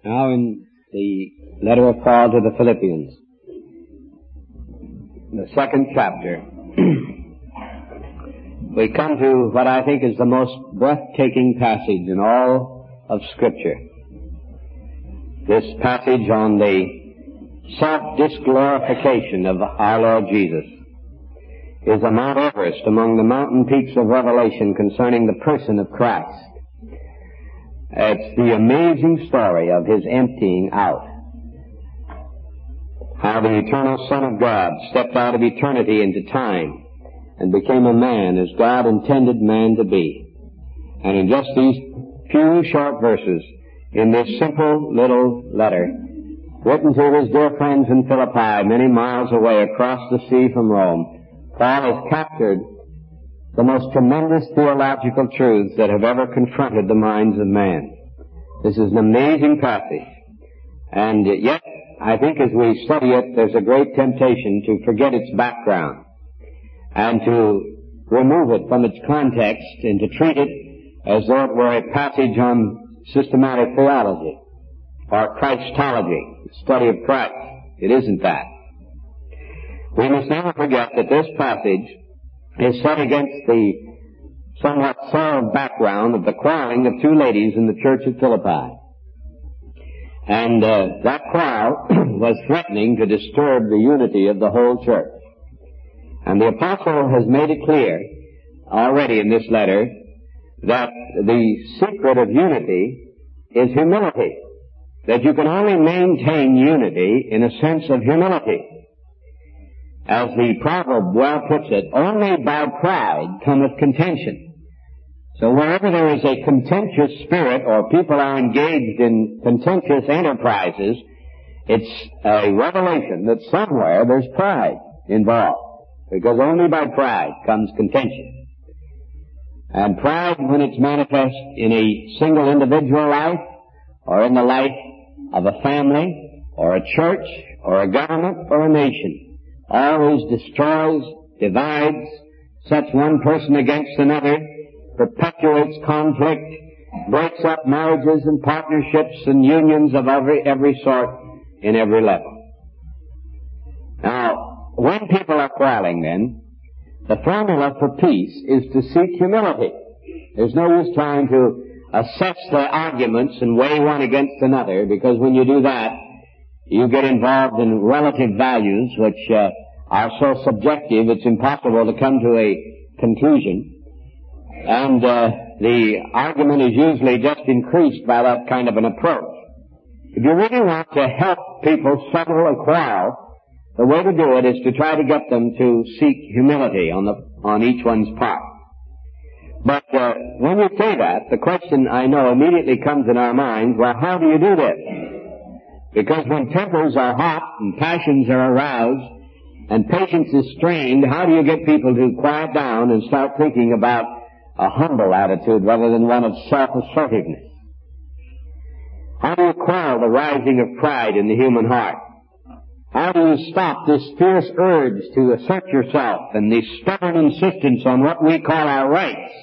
Now in the letter of Paul to the Philippians, the second chapter, we come to what I think is the most breathtaking passage in all of Scripture. This passage on the self-disglorification of our Lord Jesus is a Mount Everest among the mountain peaks of revelation concerning the person of Christ. It's the amazing story of His emptying out. How the eternal Son of God stepped out of eternity into time and became a man as God intended man to be. And in just these few short verses, in this simple little letter, written to his dear friends in Philippi, many miles away across the sea from Rome, Paul has captured the most tremendous theological truths that have ever confronted the minds of man. This is an amazing passage. And yet, I think as we study it, there's a great temptation to forget its background and to remove it from its context and to treat it as though it were a passage on systematic theology or Christology, the study of Christ. It isn't that. We must never forget that this passage is set against the somewhat soiled background of the quarreling of two ladies in the church at Philippi. And that quarrel was threatening to disturb the unity of the whole church. And the apostle has made it clear already in this letter that the secret of unity is humility. That you can only maintain unity in a sense of humility. As the proverb well puts it, only by pride cometh contention. So wherever there is a contentious spirit or people are engaged in contentious enterprises, it's a revelation that somewhere there's pride involved. Because only by pride comes contention. And pride, when it's manifest in a single individual life, or in the life of a family, or a church, or a government, or a nation, always destroys, divides, sets one person against another, perpetuates conflict, breaks up marriages and partnerships and unions of every sort in every level. Now, when people are quarreling then, the formula for peace is to seek humility. There's no use trying to assess their arguments and weigh one against another, because when you do that, you get involved in relative values which are so subjective it's impossible to come to a conclusion. And the argument is usually just increased by that kind of an approach. If you really want to help people settle a quarrel, the way to do it is to try to get them to seek humility on each one's part. But when you say that, the question I know immediately comes in our minds, well, how do you do this? Because when tempers are hot and passions are aroused and patience is strained, how do you get people to quiet down and start thinking about a humble attitude rather than one of self-assertiveness? How do you quell the rising of pride in the human heart? How do you stop this fierce urge to assert yourself and this stubborn insistence on what we call our rights?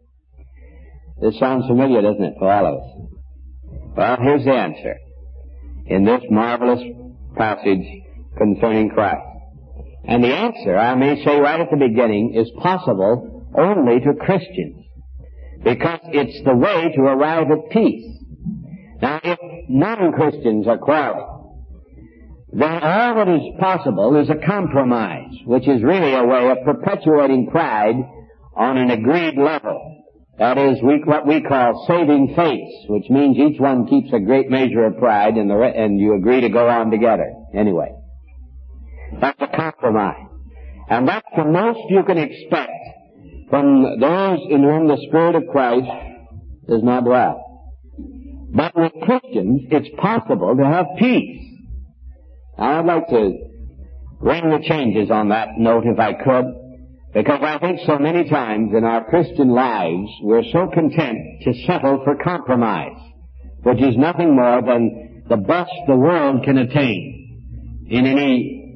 This sounds familiar, doesn't it, for all of us? Well, here's the answer in this marvelous passage concerning Christ. And the answer, I may say right at the beginning, is possible only to Christians, because it's the way to arrive at peace. Now, if non-Christians are quarreling, then all that is possible is a compromise, which is really a way of perpetuating pride on an agreed level. That is what we call saving face, which means each one keeps a great measure of pride and you agree to go on together. Anyway, that's a compromise. And that's the most you can expect from those in whom the Spirit of Christ does not dwell. But with Christians, it's possible to have peace. Now, I'd like to bring the changes on that note if I could, because I think so many times in our Christian lives we're so content to settle for compromise, which is nothing more than the best the world can attain in any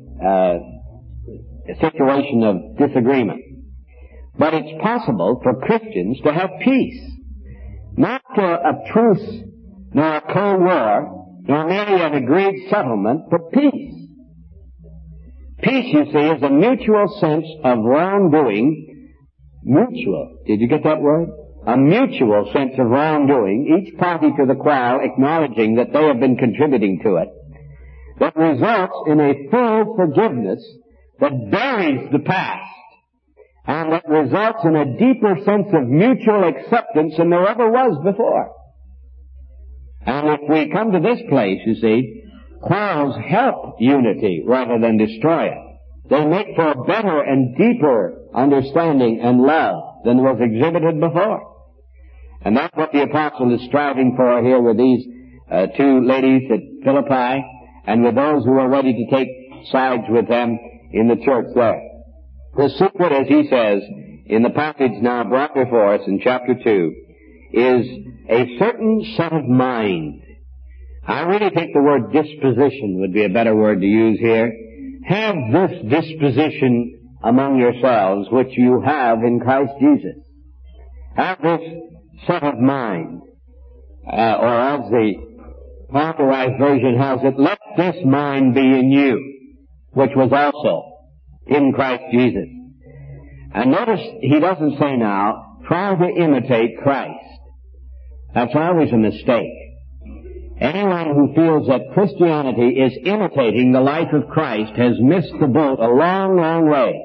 situation of disagreement. But it's possible for Christians to have peace. Not a truce nor a cold war, nor merely an agreed settlement, but peace. Peace, you see, is a mutual sense of wrongdoing. Mutual. Did you get that word? A mutual sense of wrongdoing, each party to the quarrel acknowledging that they have been contributing to it, that results in a full forgiveness that buries the past, and that results in a deeper sense of mutual acceptance than there ever was before. And if we come to this place, you see, quarrels help unity rather than destroy it. They make for a better and deeper understanding and love than was exhibited before. And that's what the apostle is striving for here with these two ladies at Philippi, and with those who are ready to take sides with them in the church there. The secret, as he says, in the passage now brought before us in chapter 2, is a certain set of mind. I really think the word disposition would be a better word to use here. Have this disposition among yourselves which you have in Christ Jesus. Have this set of mind. Or as the Authorized Version has it, let this mind be in you, which was also in Christ Jesus. And notice he doesn't say now, try to imitate Christ. That's always a mistake. Anyone who feels that Christianity is imitating the life of Christ has missed the boat a long, long way.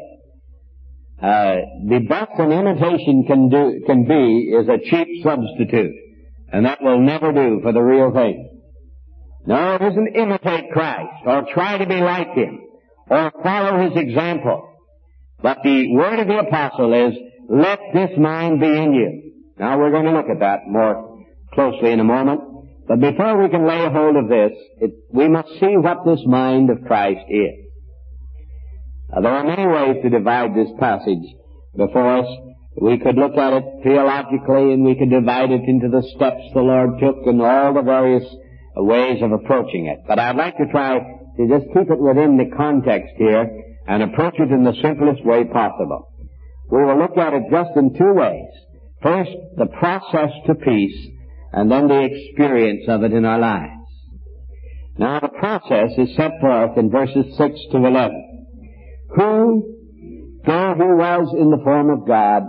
The best an imitation can be is a cheap substitute, and that will never do for the real thing. No, it isn't imitate Christ, or try to be like Him, or follow His example. But the word of the apostle is, let this mind be in you. Now we're going to look at that more closely in a moment. But before we can lay hold of this, we must see what this mind of Christ is. There are many ways to divide this passage before us. We could look at it theologically, and we could divide it into the steps the Lord took and all the various ways of approaching it. But I'd like to try to just keep it within the context here and approach it in the simplest way possible. We will look at it just in two ways. First, the process to peace, and then the experience of it in our lives. Now, the process is set forth in verses 6 to 11. Who, though he was in the form of God,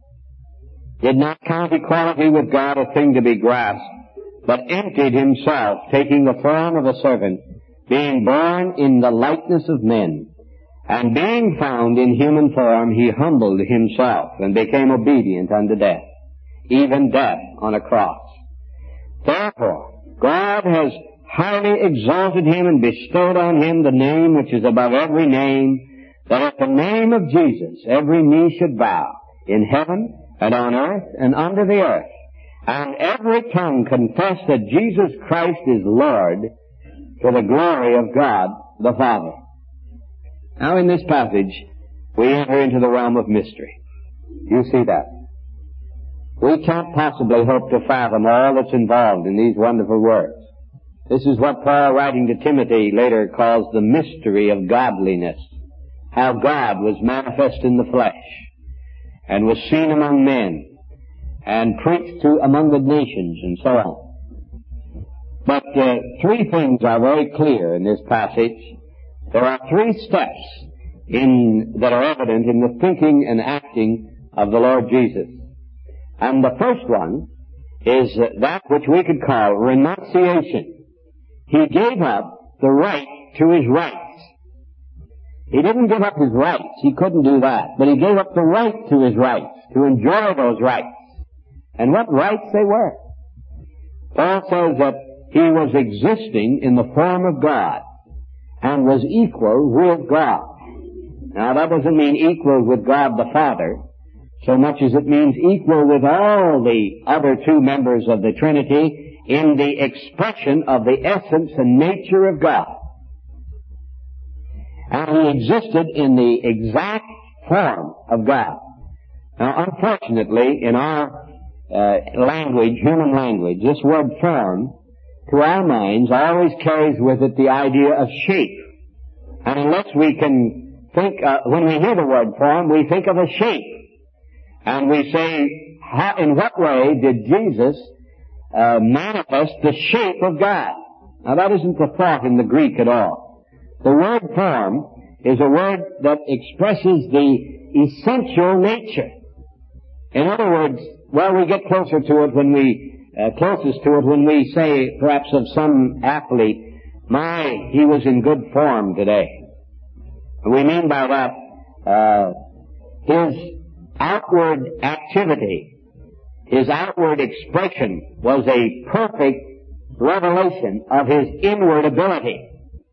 did not count equality with God a thing to be grasped, but emptied himself, taking the form of a servant, being born in the likeness of men, and being found in human form, he humbled himself, and became obedient unto death, even death on a cross. Therefore, God has highly exalted him and bestowed on him the name which is above every name, that at the name of Jesus every knee should bow, in heaven and on earth and under the earth, and every tongue confess that Jesus Christ is Lord, to the glory of God the Father. Now in this passage, we enter into the realm of mystery. You see that? We can't possibly hope to fathom all that's involved in these wonderful words. This is what Paul, writing to Timothy, later calls the mystery of godliness. How God was manifest in the flesh, and was seen among men, and preached to among the nations, and so on. But three things are very clear in this passage. There are three steps that are evident in the thinking and acting of the Lord Jesus. And the first one is that which we could call renunciation. He gave up the right to his rights. He didn't give up his rights. He couldn't do that. But he gave up the right to his rights, to enjoy those rights. And what rights they were. Paul says that he was existing in the form of God and was equal with God. Now that doesn't mean equal with God the Father, so much as it means equal with all the other two members of the Trinity in the expression of the essence and nature of God. And he existed in the exact form of God. Now, unfortunately, in our language, human language, this word form, to our minds, always carries with it the idea of shape. And unless we can think, when we hear the word form, we think of a shape. And we say, in what way did Jesus manifest the shape of God? Now that isn't the thought in the Greek at all. The word form is a word that expresses the essential nature. In other words, well, we get closest to it when we say, perhaps of some athlete, he was in good form today. We mean by that, his outward activity, his outward expression was a perfect revelation of his inward ability.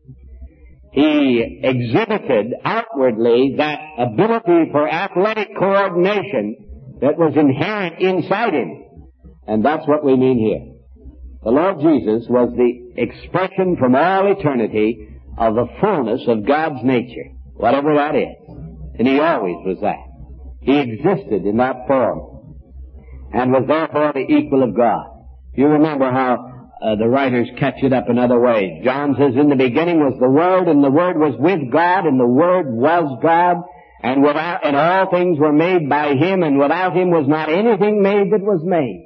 He exhibited outwardly that ability for athletic coordination that was inherent inside him. And that's what we mean here. The Lord Jesus was the expression from all eternity of the fullness of God's nature, whatever that is. And He always was that. He existed in that form and was therefore the equal of God. You remember how the writers catch it up in other ways. John says, in the beginning was the Word, and the Word was with God, and the Word was God, and all things were made by Him, and without Him was not anything made that was made.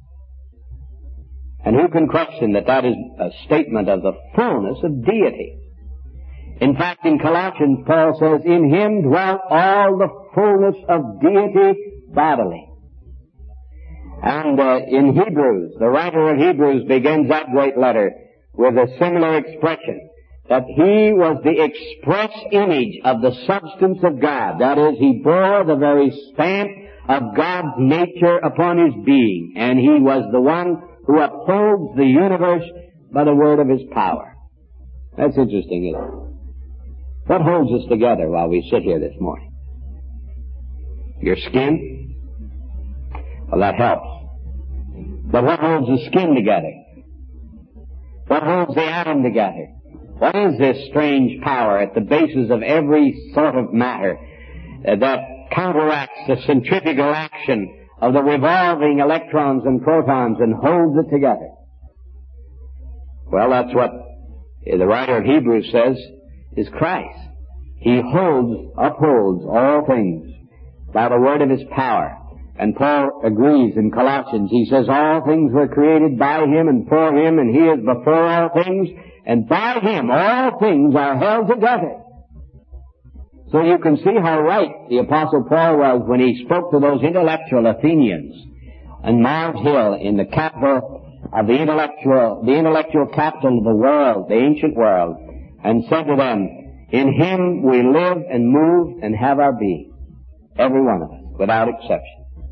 And who can question that that is a statement of the fullness of deity? In fact, in Colossians, Paul says, in Him dwelt all the fullness of deity bodily. And in Hebrews, the writer of Hebrews begins that great letter with a similar expression, that He was the express image of the substance of God. That is, He bore the very stamp of God's nature upon His being, and He was the one who upholds the universe by the word of His power. That's interesting, isn't it? What holds us together while we sit here this morning? Your skin? Well, that helps. But what holds the skin together? What holds the atom together? What is this strange power at the basis of every sort of matter that counteracts the centrifugal action of the revolving electrons and protons and holds it together? Well, that's what the writer of Hebrews says is Christ. He upholds all things by the word of His power. And Paul agrees in Colossians. He says, all things were created by Him and for Him, and He is before all things, and by Him all things are held together. So you can see how right the Apostle Paul was when he spoke to those intellectual Athenians on Mars Hill in the capital of the intellectual capital of the world, the ancient world, and said to them, in Him we live and move and have our being. Every one of us, without exception.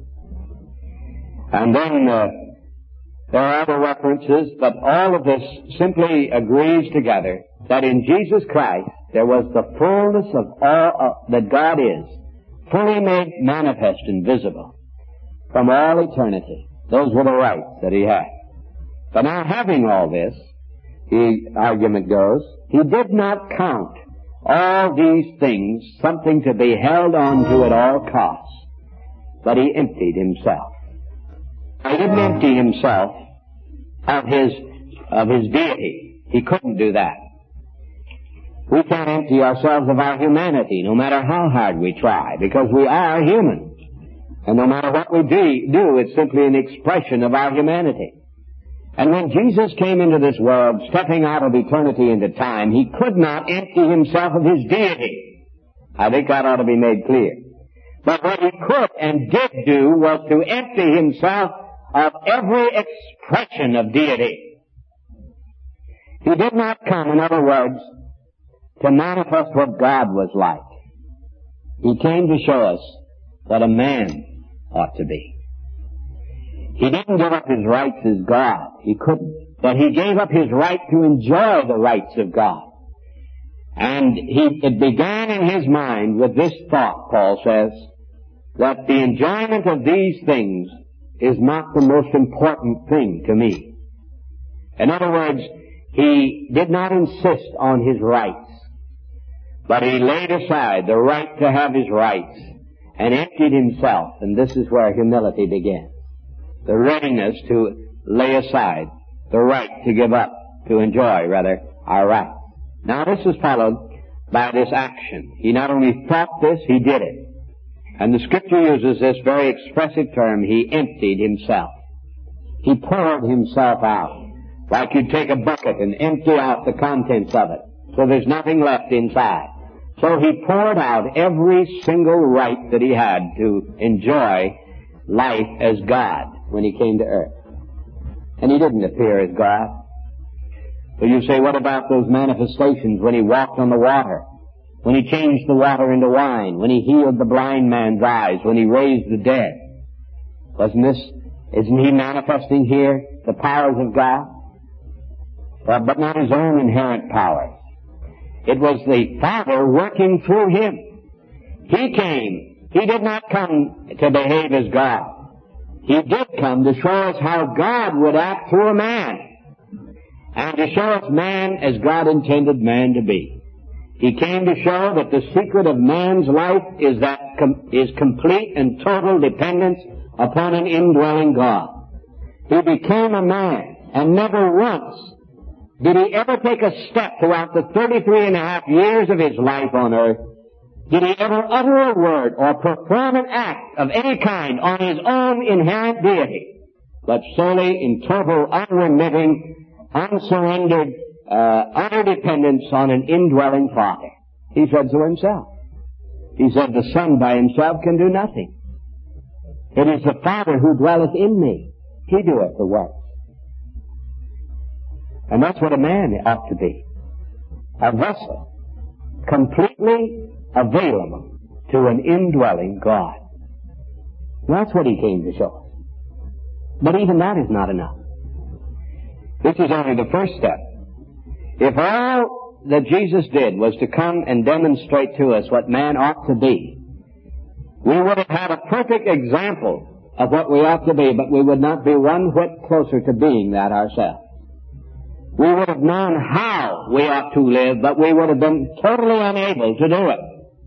And then there are other references, but all of this simply agrees together that in Jesus Christ there was the fullness of all that God is, fully made manifest and visible from all eternity. Those were the rights that He had. But now having all this, the argument goes, He did not count all these things something to be held on to at all costs, but He emptied Himself. He didn't empty Himself of his deity. He couldn't do that. We can't empty ourselves of our humanity, no matter how hard we try, because we are human. And no matter what we do, it's simply an expression of our humanity. And when Jesus came into this world, stepping out of eternity into time, He could not empty Himself of His deity. I think that ought to be made clear. But what He could and did do was to empty Himself of every expression of deity. He did not come, in other words, to manifest what God was like. He came to show us what a man ought to be. He didn't give up His rights as God. He couldn't. But He gave up His right to enjoy the rights of God. And it began in His mind with this thought, Paul says, that the enjoyment of these things is not the most important thing to me. In other words, He did not insist on His rights, but He laid aside the right to have His rights and emptied Himself, and this is where humility begins. The readiness to lay aside the right to give up, to enjoy, rather, our rights. Now this is followed by this action. He not only thought this, He did it. And the Scripture uses this very expressive term, He emptied Himself. He poured Himself out like you'd take a bucket and empty out the contents of it, so there's nothing left inside. So he poured out every single right that he had to enjoy life as God when he came to earth. And he didn't appear as God. But you say, what about those manifestations when he walked on the water? When he changed the water into wine? When he healed the blind man's eyes? When he raised the dead? Isn't he manifesting here the powers of God? But not his own inherent powers. It was the Father working through him. He came. He did not come to behave as God. He did come to show us how God would act through a man, and to show us man as God intended man to be. He came to show that the secret of man's life is complete and total dependence upon an indwelling God. He became a man, and never once did he ever take a step throughout the 33 and a half years of his life on earth. Did he ever utter a word or perform an act of any kind on his own inherent deity, but solely in total, unremitting, unsurrendered, utter dependence on an indwelling Father? He said so himself. He said, the Son by himself can do nothing. It is the Father who dwelleth in me. He doeth the work. And that's what a man ought to be. A vessel completely available to an indwelling God. That's what he came to show us. But even that is not enough. This is only the first step. If all that Jesus did was to come and demonstrate to us what man ought to be, we would have had a perfect example of what we ought to be, but we would not be one whit closer to being that ourselves. We would have known how we ought to live, but we would have been totally unable to do it.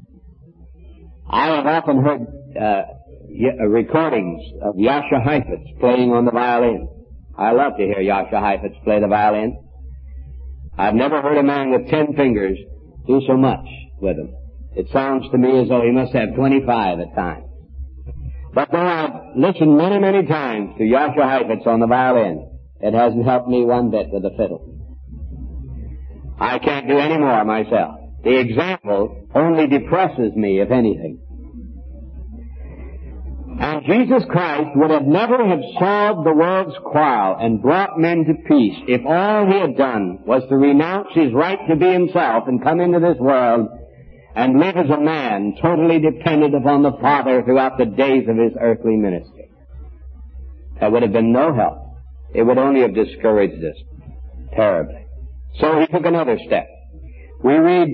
I have often heard recordings of Jascha Heifetz playing on the violin. I love to hear Jascha Heifetz play the violin. I've never heard a man with 10 fingers do so much with them. It sounds to me as though he must have 25 at times. But though I've listened many, many times to Jascha Heifetz on the violin, it hasn't helped me one bit with the fiddle. I can't do any more myself. The example only depresses me, if anything. And Jesus Christ would have never have solved the world's quarrel and brought men to peace if all he had done was to renounce his right to be himself and come into this world and live as a man totally dependent upon the Father throughout the days of his earthly ministry. That would have been no help. It would only have discouraged us terribly. So he took another step. We read,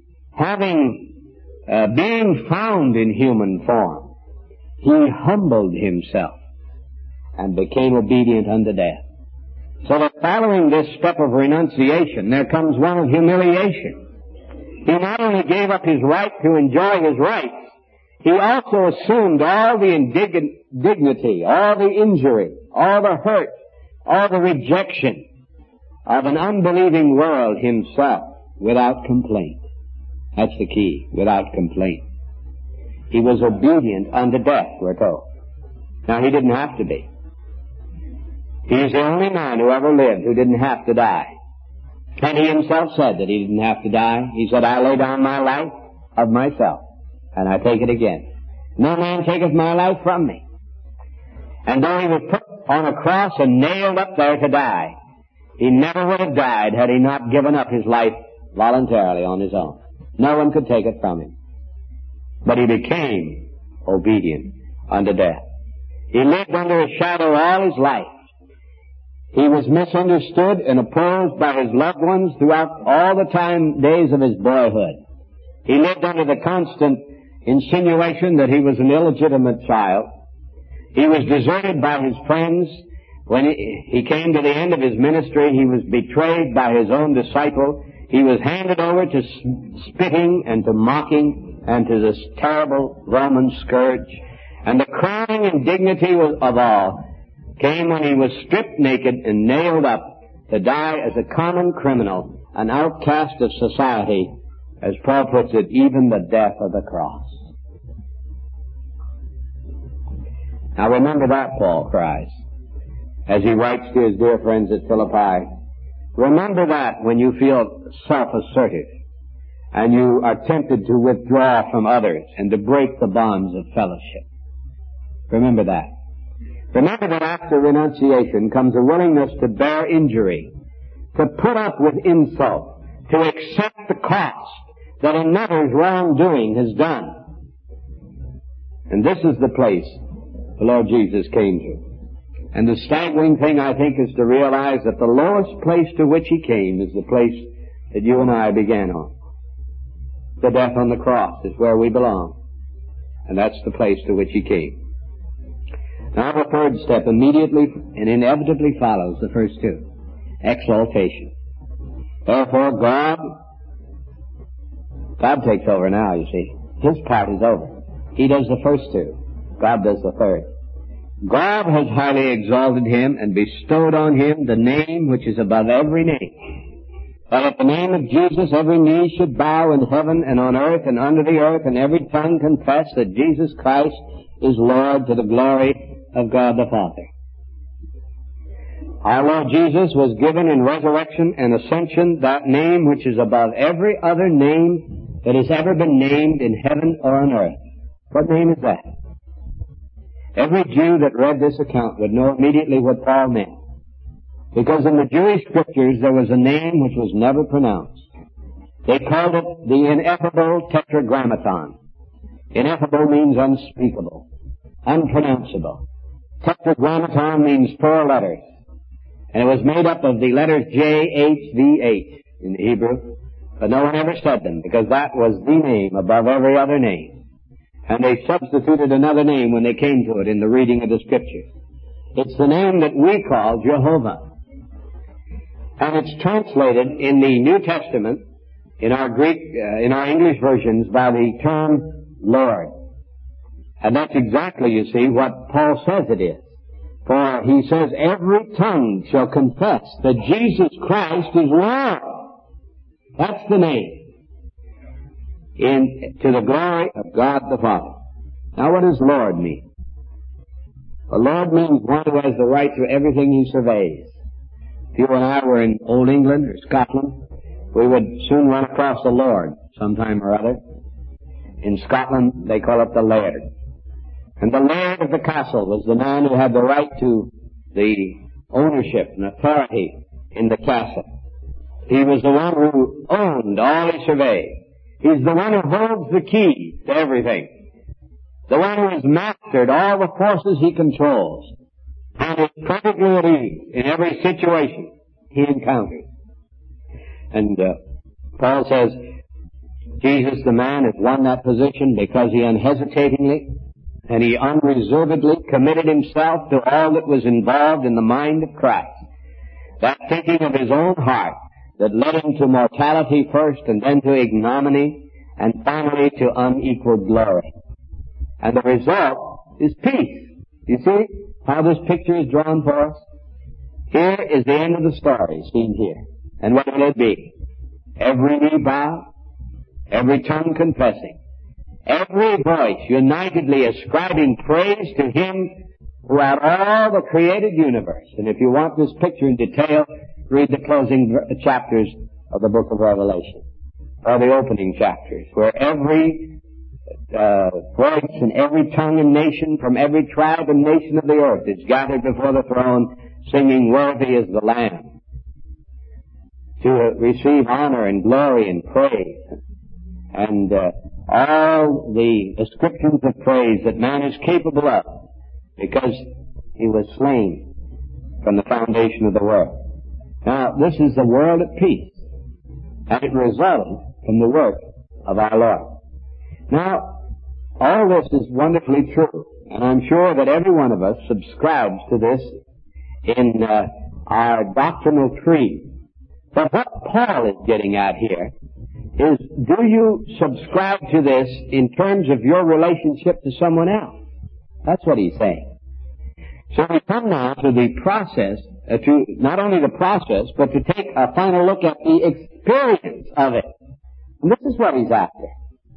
being found in human form, he humbled himself and became obedient unto death. So that following this step of renunciation, there comes one of humiliation. He not only gave up his right to enjoy his rights, he also assumed all the indignity, all the injury, all the hurt, all the rejection of an unbelieving world himself without complaint. That's the key, without complaint. He was obedient unto death, we're told. Now, he didn't have to be. He's the only man who ever lived who didn't have to die. And he himself said that he didn't have to die. He said, I lay down my life of myself, and I take it again. No man taketh my life from me. And though he was put on a cross and nailed up there to die, he never would have died had he not given up his life voluntarily on his own. No one could take it from him. But he became obedient unto death. He lived under a shadow all his life. He was misunderstood and opposed by his loved ones throughout all the days of his boyhood. He lived under the constant insinuation that he was an illegitimate child. He was deserted by his friends. When he came to the end of his ministry, he was betrayed by his own disciple. He was handed over to spitting and to mocking and to this terrible Roman scourge. And the crowning indignity of all came when he was stripped naked and nailed up to die as a common criminal, an outcast of society, as Paul puts it, even the death of the cross. Now remember that, Paul cries, as he writes to his dear friends at Philippi, Remember that when you feel self-assertive and you are tempted to withdraw from others and to break the bonds of fellowship. Remember that. Remember that after renunciation comes a willingness to bear injury, to put up with insult, to accept the cost that another's wrongdoing has done. And this is the place the Lord Jesus came to. And the staggering thing, I think, is to realize that the lowest place to which He came is the place that you and I began on. The death on the cross is where we belong. And that's the place to which He came. Now the third step immediately and inevitably follows the first two. Exaltation. Therefore God takes over now, you see. His part is over. He does the first two. God does the third. God has highly exalted Him and bestowed on Him the name which is above every name. That at the name of Jesus every knee should bow in heaven and on earth and under the earth, and every tongue confess that Jesus Christ is Lord, to the glory of God the Father. Our Lord Jesus was given in resurrection and ascension that name which is above every other name that has ever been named in heaven or on earth. What name is that? Every Jew that read this account would know immediately what Paul meant. Because in the Jewish scriptures there was a name which was never pronounced. They called it the ineffable tetragrammaton. Ineffable means unspeakable, unpronounceable. Tetragrammaton means 4 letters. And it was made up of the letters J-H-V-H in the Hebrew. But no one ever said them, because that was the name above every other name. And they substituted another name when they came to it in the reading of the Scriptures. It's the name that we call Jehovah. And it's translated in the New Testament, in our English versions, by the term Lord. And that's exactly, you see, what Paul says it is. For he says, every tongue shall confess that Jesus Christ is Lord. That's the name. To the glory of God the Father. Now what does Lord mean? Well, Lord means one who has the right to everything He surveys. If you and I were in Old England or Scotland, we would soon run across a lord sometime or other. In Scotland, they call it the laird. And the laird of the castle was the man who had the right to the ownership and authority in the castle. He was the one who owned all he surveyed. He's the one who holds the key to everything. The one who has mastered all the forces he controls and is perfectly at ease in every situation he encounters. And Paul says, Jesus the man has won that position because he unhesitatingly and he unreservedly committed himself to all that was involved in the mind of Christ. That thinking of his own heart that led him to mortality first and then to ignominy and finally to unequaled glory. And the result is peace. You see how this picture is drawn for us? Here is the end of the story seen here. And what will it be? Every knee bow, every tongue confessing, every voice unitedly ascribing praise to Him throughout all the created universe. And if you want this picture in detail, read the closing chapters of the book of Revelation, or the opening chapters, where every voice and every tongue and nation from every tribe and nation of the earth is gathered before the throne, singing, "Worthy is the Lamb," to receive honor and glory and praise, and all the ascriptions of praise that man is capable of, because he was slain from the foundation of the world. Now, this is the world at peace, and it resulted from the work of our Lord. Now, all this is wonderfully true, and I'm sure that every one of us subscribes to this in our doctrinal creed. But what Paul is getting at here is, do you subscribe to this in terms of your relationship to someone else? That's what he's saying. So we come now to the process, to not only the process, but to take a final look at the experience of it. And this is what he's after.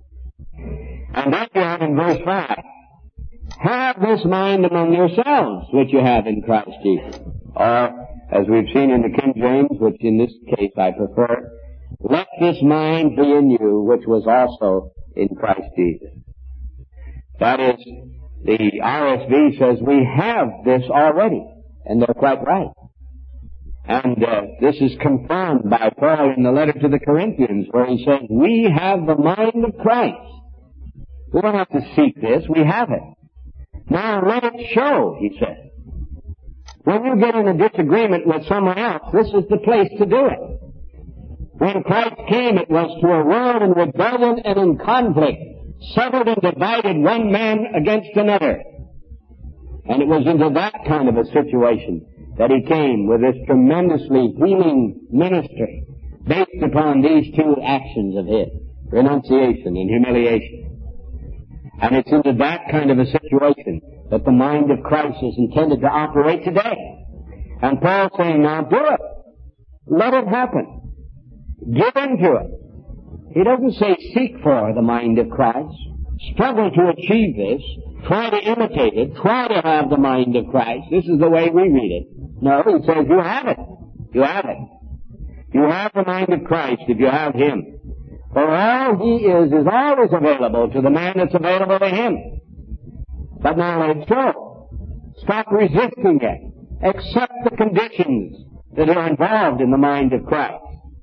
And that you have in verse 5. Have this mind among yourselves, which you have in Christ Jesus. Or as we've seen in the King James, which in this case I prefer, let this mind be in you, which was also in Christ Jesus. That is, the RSV says we have this already, and they're quite right. And this is confirmed by Paul in the letter to the Corinthians, where he says, we have the mind of Christ. We don't have to seek this, we have it. Now let it show, he says. When you get in a disagreement with someone else, this is the place to do it. When Christ came, it was to a world in rebellion and in conflict, severed and divided one man against another. And it was into that kind of a situation that he came with this tremendously healing ministry based upon these two actions of his, renunciation and humiliation. And it's into that kind of a situation that the mind of Christ is intended to operate today. And Paul's saying, now do it. Let it happen. Give into it. He doesn't say seek for the mind of Christ. Struggle to achieve this. Try to imitate it. Try to have the mind of Christ. This is the way we read it. No, he says you have it. You have it. You have the mind of Christ if you have Him. For all He is always available to the man that's available to Him. But now let it show. Stop resisting it. Accept the conditions that are involved in the mind of Christ.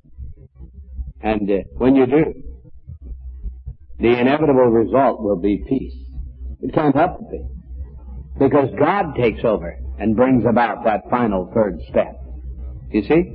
And when you do, the inevitable result will be peace. It can't help but be. Because God takes over and brings about that final third step. You see?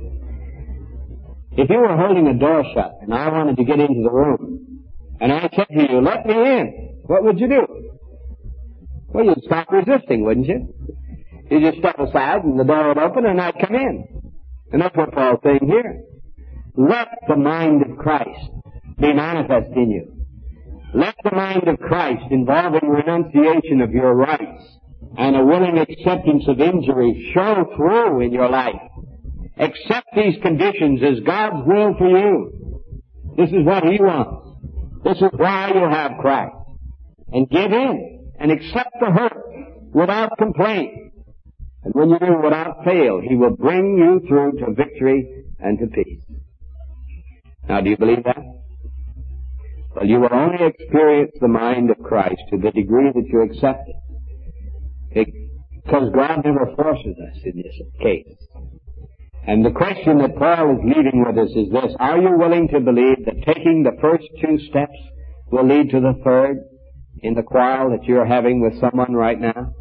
If you were holding a door shut and I wanted to get into the room, and I said to you, let me in, what would you do? Well, you'd stop resisting, wouldn't you? You'd just step aside and the door would open and I'd come in. And that's what Paul's saying here. Let the mind of Christ be manifest in you. Let the mind of Christ involving renunciation of your rights and a willing acceptance of injury show through in your life. Accept these conditions as God's will for you. This is what He wants. This is why you have Christ. And give in and accept the hurt without complaint. And when you do without fail, He will bring you through to victory and to peace. Now, do you believe that? Well, you will only experience the mind of Christ to the degree that you accept it. Because God never forces us in this case. And the question that Paul is leaving with us is this. Are you willing to believe that taking the first two steps will lead to the third in the quarrel that you're having with someone right now?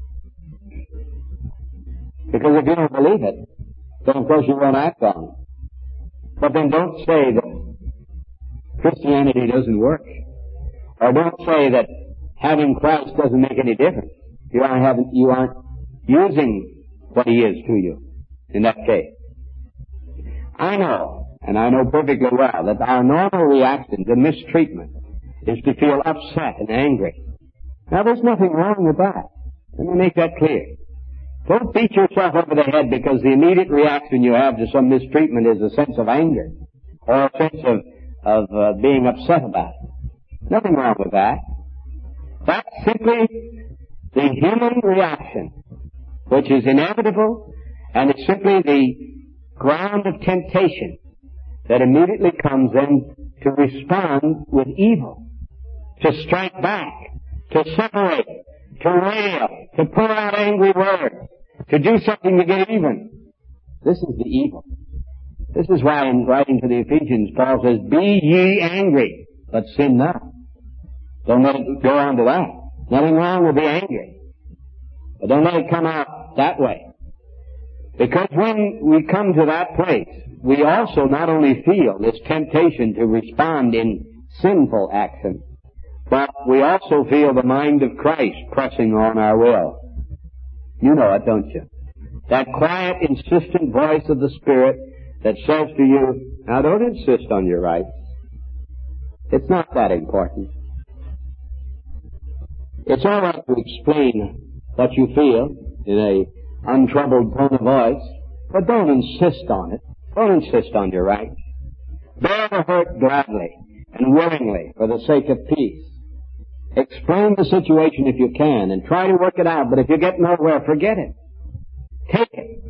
Because if you don't believe it, then of course you won't act on it. But then don't say that Christianity doesn't work. Or don't say that having Christ doesn't make any difference. You aren't using what He is to you in that case. I know, and I know perfectly well, that our normal reaction to mistreatment is to feel upset and angry. Now there's nothing wrong with that. Let me make that clear. Don't beat yourself over the head because the immediate reaction you have to some mistreatment is a sense of anger or a sense of being upset about it. Nothing wrong with that. That's simply the human reaction, which is inevitable, and it's simply the ground of temptation that immediately comes in to respond with evil, to strike back, to separate, to rail, to pour out angry words, to do something to get even. This is the evil. This is why in writing to the Ephesians, Paul says, be ye angry, but sin not. Don't let it go on to that. Nothing wrong with being angry. But don't let it come out that way. Because when we come to that place, we also not only feel this temptation to respond in sinful action, but we also feel the mind of Christ pressing on our will. You know it, don't you? That quiet, insistent voice of the Spirit that says to you, now don't insist on your rights. It's not that important. It's all right to explain what you feel in a untroubled tone of voice, but don't insist on it. Don't insist on your rights. Bear the hurt gladly and willingly for the sake of peace. Explain the situation if you can and try to work it out, but if you get nowhere, forget it. Take it.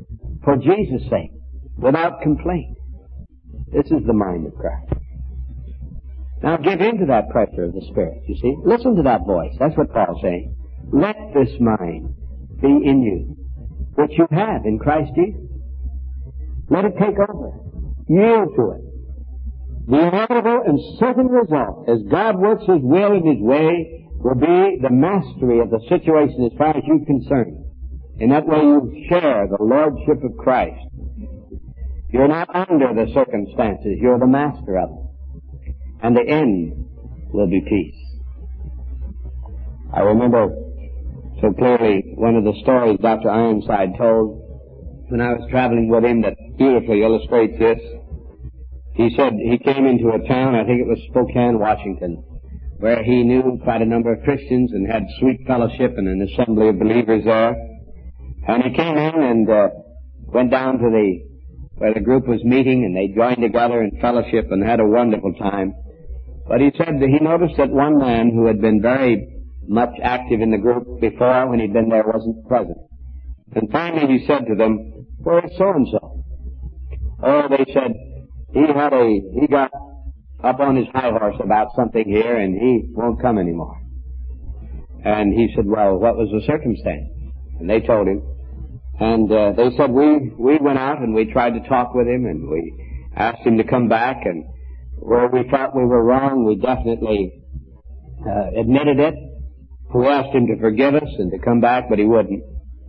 for Jesus' sake, without complaint. This is the mind of Christ. Now give in to that pressure of the Spirit, you see. Listen to that voice. That's what Paul's saying. Let this mind be in you, which you have in Christ Jesus. Let it take over. Yield to it. The inevitable and certain result, as God works His will and His way, will be the mastery of the situation as far as you're concerned. In that way you share the Lordship of Christ. You're not under the circumstances. You're the master of them. And the end will be peace. I remember so clearly one of the stories Dr. Ironside told when I was traveling with him that beautifully illustrates this. He said he came into a town, I think it was Spokane, Washington, where he knew quite a number of Christians and had sweet fellowship and an assembly of believers there. And he came in and went down to where the group was meeting, and they joined together in fellowship and had a wonderful time. But he said that he noticed that one man who had been very much active in the group before, when he'd been there, wasn't present. And finally he said to them, "Where is so-and-so?" Oh, they said, he got up on his high horse about something here, and he won't come anymore. And he said, "Well, what was the circumstance?" And they told him. And they said, we went out and we tried to talk with him, and we asked him to come back, and where we thought we were wrong, we definitely admitted it. We asked him to forgive us and to come back, but he wouldn't.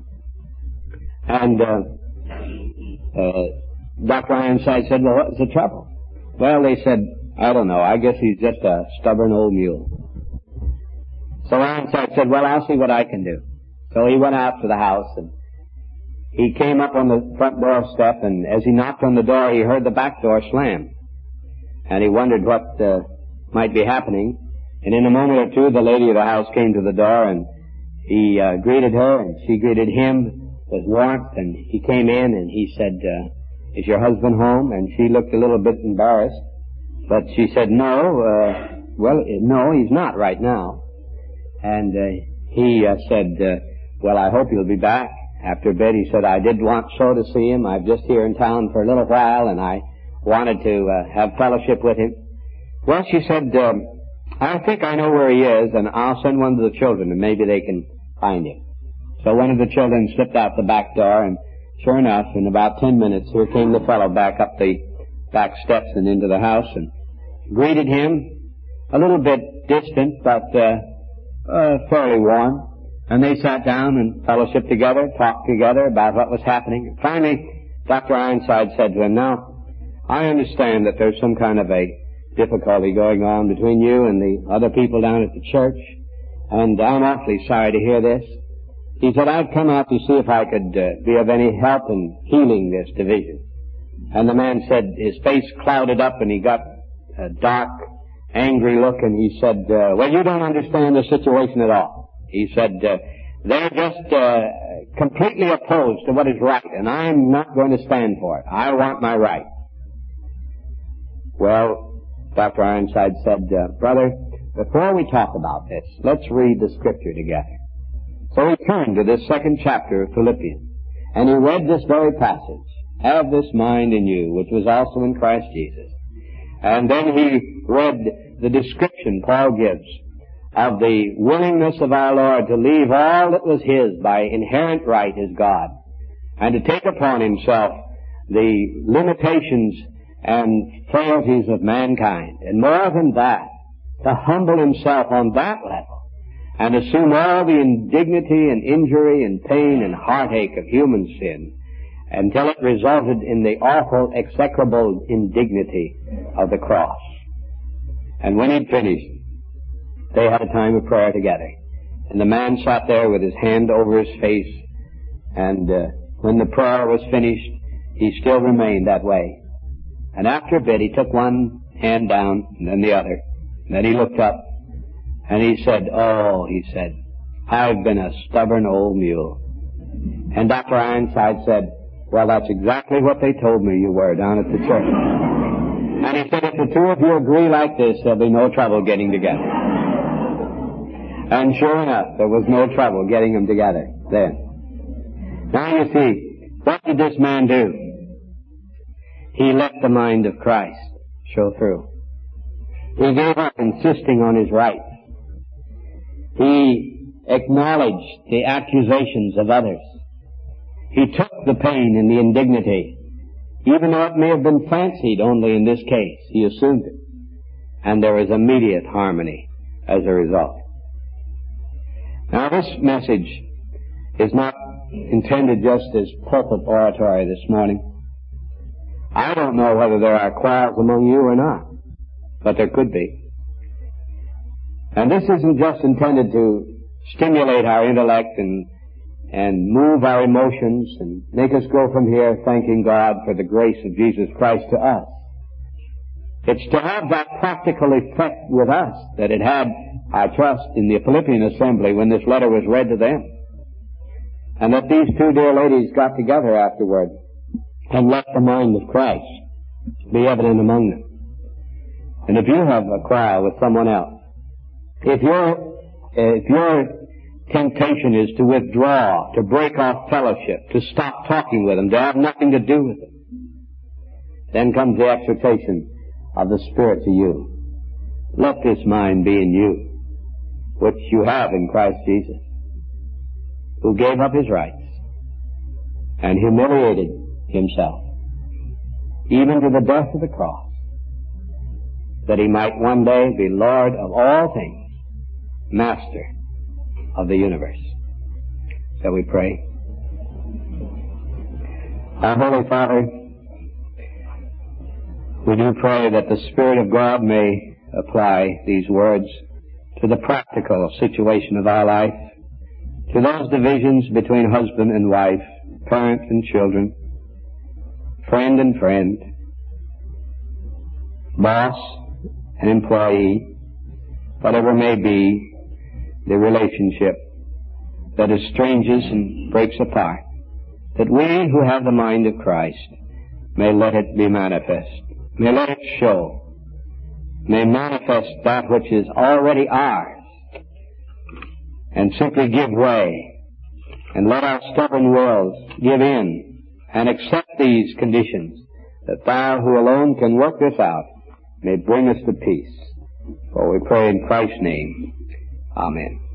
And Dr. Ironside said, "Well, what's the trouble?" Well, they said, "I don't know. I guess he's just a stubborn old mule." So Ironside said, "Well, I'll see what I can do." So he went out to the house, and he came up on the front door step, and as he knocked on the door, he heard the back door slam. And he wondered what might be happening. And in a moment or two, the lady of the house came to the door, and he greeted her, and she greeted him with warmth, and he came in, and he said, "Is your husband home?" And she looked a little bit embarrassed, but she said, no, he's not right now. And he said, "Well, I hope you'll be back." After a bit, he said, "I did want so to see him. I'm just here in town for a little while, and I wanted to have fellowship with him." Well, she said, "I think I know where he is, and I'll send one of the children, and maybe they can find him." So one of the children slipped out the back door, and sure enough, in about 10 minutes, here came the fellow back up the back steps and into the house, and greeted him, a little bit distant, but fairly warm. And they sat down and fellowshiped together, talked together about what was happening. And finally, Dr. Ironside said to him, "Now, I understand that there's some kind of a difficulty going on between you and the other people down at the church, and I'm awfully sorry to hear this." He said, "I'd come out to see if I could be of any help in healing this division." And the man said, his face clouded up, and he got a dark, angry look, and he said, "Well, you don't understand the situation at all." He said, "They're just completely opposed to what is right, and I'm not going to stand for it. I want my right." Well, Dr. Ironside said, "Brother, before we talk about this, let's read the Scripture together." So he turned to this second chapter of Philippians, and he read this very passage, "Have this mind in you, which was also in Christ Jesus." And then he read the description Paul gives of the willingness of our Lord to leave all that was His by inherent right as God, and to take upon Himself the limitations and frailties of mankind, and more than that, to humble Himself on that level, and assume all the indignity and injury and pain and heartache of human sin, until it resulted in the awful, execrable indignity of the cross. And when he'd finished, they had a time of prayer together. And the man sat there with his hand over his face, and when the prayer was finished, he still remained that way. And after a bit, he took one hand down, and then the other. And then he looked up, and he said, "Oh," he said, "I've been a stubborn old mule." And Dr. Ironside said, "Well, that's exactly what they told me you were down at the church." And he said, "If the two of you agree like this, there'll be no trouble getting together." And sure enough, there was no trouble getting them together then. Now you see, What did this man do? He let the mind of Christ show through. He gave up insisting on his rights. He acknowledged the accusations of others. He took the pain and the indignity, even though it may have been fancied only in this case. He assumed it. And there is immediate harmony as a result. Now, this message is not intended just as pulpit oratory this morning. I don't know whether there are choirs among you or not, but there could be. And this isn't just intended to stimulate our intellect and move our emotions and make us go from here thanking God for the grace of Jesus Christ to us. It's to have that practical effect with us that it had, I trust, in the Philippian assembly when this letter was read to them. And that these two dear ladies got together afterward and let the mind of Christ be evident among them. And if you have a quarrel with someone else, if your temptation is to withdraw, to break off fellowship, to stop talking with them, to have nothing to do with them, then comes the exhortation of the Spirit to you. Let this mind be in you, which you have in Christ Jesus, who gave up his rights and humiliated himself, even to the death of the cross, that he might one day be Lord of all things, Master of the universe. Shall we pray? Our Holy Father, we do pray that the Spirit of God may apply these words to the practical situation of our life, to those divisions between husband and wife, parent and children, friend and friend, boss and employee, whatever may be the relationship that estranges and breaks apart, that we who have the mind of Christ may let it be manifest, may let it show, may manifest that which is already ours, and simply give way, and let our stubborn wills give in and accept these conditions, that thou who alone can work this out may bring us to peace. For we pray in Christ's name. Amen.